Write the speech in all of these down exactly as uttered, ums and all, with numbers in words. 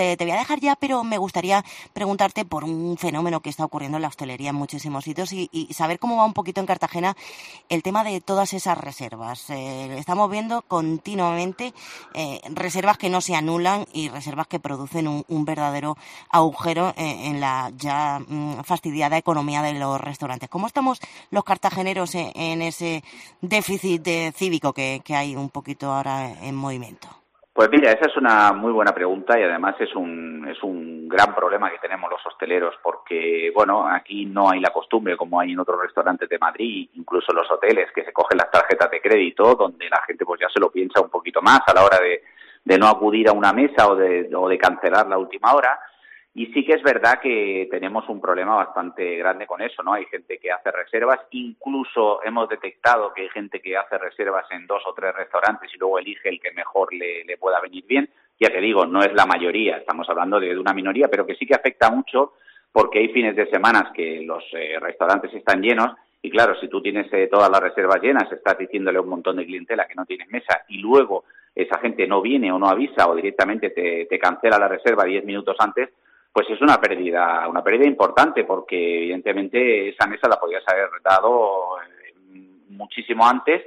Eh, te voy a dejar ya, pero me gustaría preguntarte por un fenómeno que está ocurriendo en la hostelería en muchísimos sitios y, y saber cómo va un poquito en Cartagena el tema de todas esas reservas. Eh, estamos viendo continuamente eh, reservas que no se anulan y reservas que producen un, un verdadero agujero en, en la ya mm, fastidiada economía de los restaurantes. ¿Cómo estamos los cartageneros en, en ese déficit de cívico que, que hay un poquito ahora en movimiento? Pues mira, esa es una muy buena pregunta y además es un es un gran problema que tenemos los hosteleros porque, bueno, aquí no hay la costumbre como hay en otros restaurantes de Madrid, incluso los hoteles, que se cogen las tarjetas de crédito, donde la gente pues ya se lo piensa un poquito más a la hora de, de no acudir a una mesa o de, o de cancelar la última hora. Y sí que es verdad que tenemos un problema bastante grande con eso, ¿no? Hay gente que hace reservas, incluso hemos detectado que hay gente que hace reservas en dos o tres restaurantes y luego elige el que mejor le, le pueda venir bien. Ya te digo, no es la mayoría, estamos hablando de, de una minoría, pero que sí que afecta mucho porque hay fines de semana que los eh, restaurantes están llenos y claro, si tú tienes eh, todas las reservas llenas, estás diciéndole a un montón de clientela que no tienes mesa y luego esa gente no viene o no avisa o directamente te, te cancela la reserva diez minutos antes, pues es una pérdida, una pérdida importante porque evidentemente esa mesa la podías haber dado muchísimo antes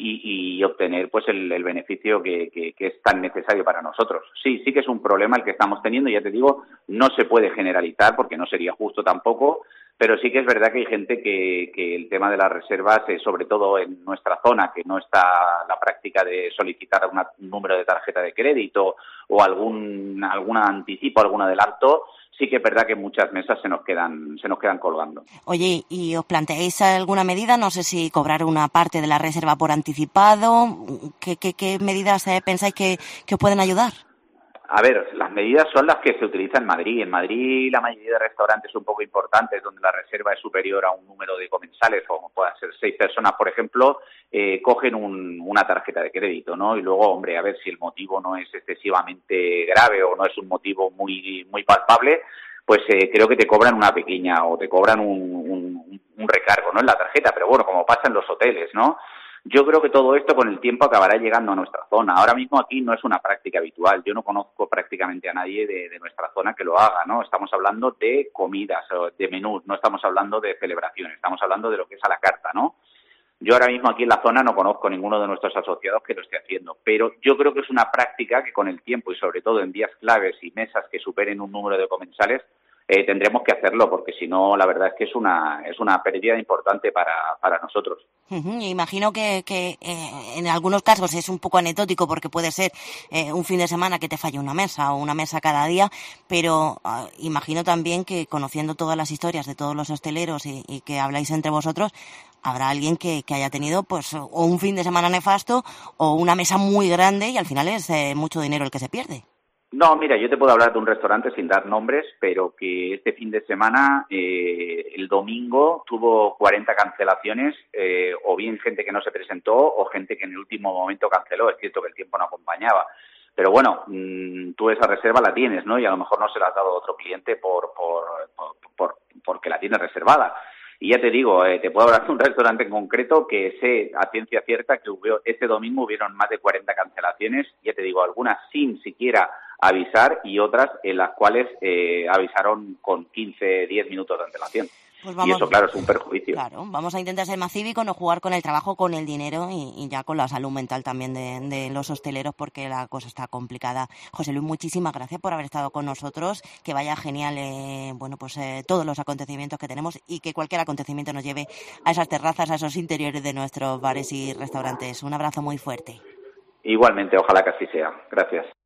y, y obtener pues el, el beneficio que, que, que es tan necesario para nosotros. Sí, sí que es un problema el que estamos teniendo, ya te digo, no se puede generalizar porque no sería justo tampoco, pero sí que es verdad que hay gente que, que el tema de las reservas, eh, sobre todo en nuestra zona, que no está la práctica de solicitar una, un número de tarjeta de crédito o algún algún anticipo, algún adelanto, sí que es verdad que muchas mesas se nos quedan se nos quedan colgando. Oye, ¿y os planteáis alguna medida? No sé si cobrar una parte de la reserva por anticipado. ¿Qué, qué, qué medidas eh, pensáis que, que os pueden ayudar? A ver, las medidas son las que se utilizan en Madrid. En Madrid la mayoría de restaurantes un poco importantes donde la reserva es superior a un número de comensales, como puedan ser seis personas, por ejemplo, eh, cogen un, una tarjeta de crédito, ¿no? Y luego, hombre, a ver si el motivo no es excesivamente grave o no es un motivo muy muy palpable, pues eh, creo que te cobran una pequeña o te cobran un, un, un recargo, ¿no? En la tarjeta, pero bueno, como pasa en los hoteles, ¿no? Yo creo que todo esto con el tiempo acabará llegando a nuestra zona. Ahora mismo aquí no es una práctica habitual. Yo no conozco prácticamente a nadie de, de nuestra zona que lo haga, ¿no? Estamos hablando de comidas, de menús, no estamos hablando de celebraciones, estamos hablando de lo que es a la carta, ¿no? Yo ahora mismo aquí en la zona no conozco ninguno de nuestros asociados que lo esté haciendo, pero yo creo que es una práctica que con el tiempo y sobre todo en días claves y mesas que superen un número de comensales, Eh, tendremos que hacerlo porque si no la verdad es que es una es una pérdida importante para, para nosotros. Uh-huh. Imagino que, que eh, en algunos casos es un poco anecdótico porque puede ser eh, un fin de semana que te falle una mesa o una mesa cada día, pero uh, imagino también que conociendo todas las historias de todos los hosteleros y, y que habláis entre vosotros, habrá alguien que, que haya tenido pues o un fin de semana nefasto o una mesa muy grande y al final es eh, mucho dinero el que se pierde. No, mira, yo te puedo hablar de un restaurante sin dar nombres, pero que este fin de semana, eh, el domingo, tuvo cuarenta cancelaciones, eh, o bien gente que no se presentó o gente que en el último momento canceló. Es cierto que el tiempo no acompañaba. Pero bueno, mmm, tú esa reserva la tienes, ¿no? Y a lo mejor no se la has dado a otro cliente por, por, por, por porque la tienes reservada. Y ya te digo, eh, te puedo hablar de un restaurante en concreto que sé a ciencia cierta que hubo, ese domingo hubieron más de cuarenta cancelaciones, ya te digo, algunas sin siquiera avisar y otras en las cuales eh, avisaron con quince, diez minutos de antelación. Pues vamos, y eso, claro, es un perjuicio. Claro, vamos a intentar ser más cívicos, no jugar con el trabajo, con el dinero y, y ya con la salud mental también de, de los hosteleros porque la cosa está complicada. José Luis, muchísimas gracias por haber estado con nosotros, que vaya genial eh, bueno, pues eh, todos los acontecimientos que tenemos y que cualquier acontecimiento nos lleve a esas terrazas, a esos interiores de nuestros bares y restaurantes. Un abrazo muy fuerte. Igualmente, ojalá que así sea. Gracias.